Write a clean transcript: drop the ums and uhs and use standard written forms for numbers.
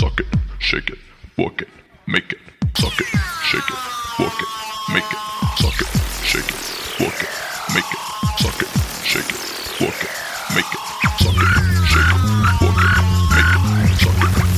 suck it, shake it, work it, make it, suck it, shake it, work it, make it, suck it, shake it, work it, make it, suck it, shake it, work it, make it, suck it, shake it, work it, make it, suck it.